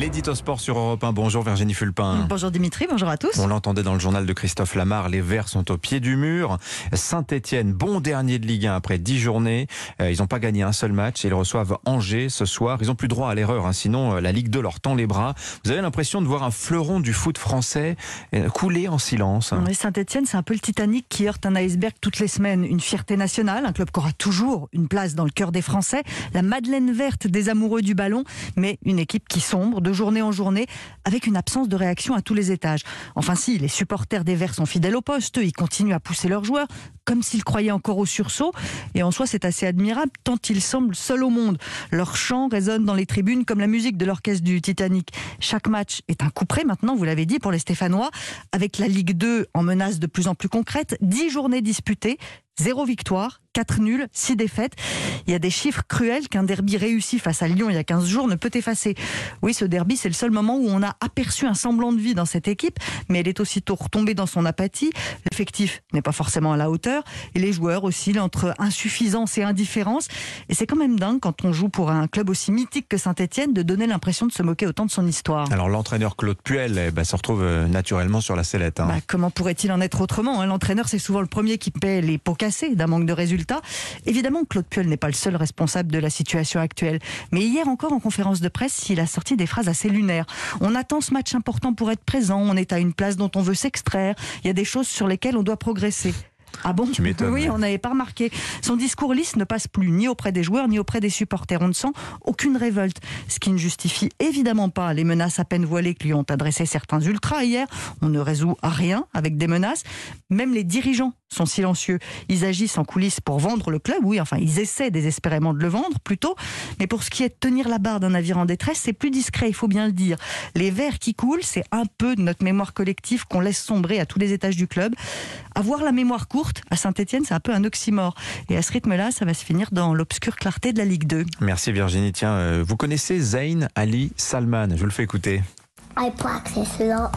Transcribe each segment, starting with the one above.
L'édito sport sur Europe 1. Bonjour Virginie Fulpin. Bonjour Dimitri, bonjour à tous. On l'entendait dans le journal de Christophe Lamar, les Verts sont au pied du mur. Saint-Etienne, bon dernier de Ligue 1 après 10 journées. Ils n'ont pas gagné un seul match et ils reçoivent Angers ce soir. Ils n'ont plus droit à l'erreur, sinon la Ligue 2 leur tend les bras. Vous avez l'impression de voir un fleuron du foot français couler en silence. Saint-Etienne, c'est un peu le Titanic qui heurte un iceberg toutes les semaines. Une fierté nationale, un club qui aura toujours une place dans le cœur des Français. La Madeleine verte des amoureux du ballon, mais une équipe qui sombre de journée en journée avec une absence de réaction à tous les étages. Enfin si, les supporters des Verts sont fidèles au poste, ils continuent à pousser leurs joueurs comme s'ils croyaient encore au sursaut. Et en soi, c'est assez admirable tant ils semblent seuls au monde. Leur chant résonne dans les tribunes comme la musique de l'orchestre du Titanic. Chaque match est un coup près maintenant, vous l'avez dit, pour les Stéphanois, avec la Ligue 2 en menace de plus en plus concrète. 10 journées disputées, 0 victoire, 4 nuls, 6 défaites. Il y a des chiffres cruels qu'un derby réussi face à Lyon il y a 15 jours ne peut effacer. Oui, ce derby, c'est le seul moment où on a aperçu un semblant de vie dans cette équipe, mais elle est aussitôt retombée dans son apathie. L'effectif n'est pas forcément à la hauteur, et les joueurs oscillent entre insuffisance et indifférence. Et c'est quand même dingue, quand on joue pour un club aussi mythique que Saint-Etienne, de donner l'impression de se moquer autant de son histoire. Alors l'entraîneur Claude Puel se retrouve naturellement sur la sellette. Comment pourrait-il en être autrement, L'entraîneur, c'est souvent le premier qui paie les pots cassés d'un manque de résultats. Évidemment, Claude Puel n'est pas le seul responsable de la situation actuelle. Mais hier encore, en conférence de presse, il a sorti des phrases assez lunaires. On attend ce match important pour être présent. On est à une place dont on veut s'extraire. Il y a des choses sur lesquelles on doit progresser. Ah bon ? Tu m'étonnes. Oui, on n'avait pas remarqué. Son discours lisse ne passe plus ni auprès des joueurs ni auprès des supporters. On ne sent aucune révolte, ce qui ne justifie évidemment pas les menaces à peine voilées que lui ont adressées certains ultras hier. On ne résout rien avec des menaces. Même les dirigeants sont silencieux. Ils agissent en coulisses pour vendre le club. Oui, enfin, ils essaient désespérément de le vendre, plutôt. Mais pour ce qui est de tenir la barre d'un navire en détresse, c'est plus discret, il faut bien le dire. Les Verts qui coulent, c'est un peu de notre mémoire collective qu'on laisse sombrer à tous les étages du club. Avoir la mémoire courte, à Saint-Etienne, c'est un peu un oxymore. Et à ce rythme-là, ça va se finir dans l'obscure clarté de la Ligue 2. Merci Virginie. Tiens, vous connaissez Zayn Ali Salman? Je vous le fais écouter. I practice a lot.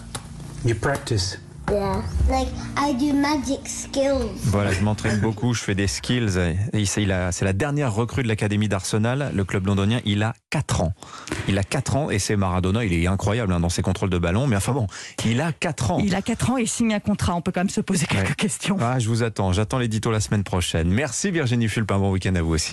You practice? Yeah. Like, I do magic skills. Voilà, je m'entraîne beaucoup, je fais des skills. Et c'est la dernière recrue de l'Académie d'Arsenal, le club londonien. Il a 4 ans. Il a 4 ans et c'est Maradona. Il est incroyable dans ses contrôles de ballon. Mais enfin bon, il a 4 ans. Il a 4 ans et signe un contrat. On peut quand même se poser quelques questions. Je vous attends. J'attends l'édito la semaine prochaine. Merci Virginie Fulpin. Bon week-end à vous aussi.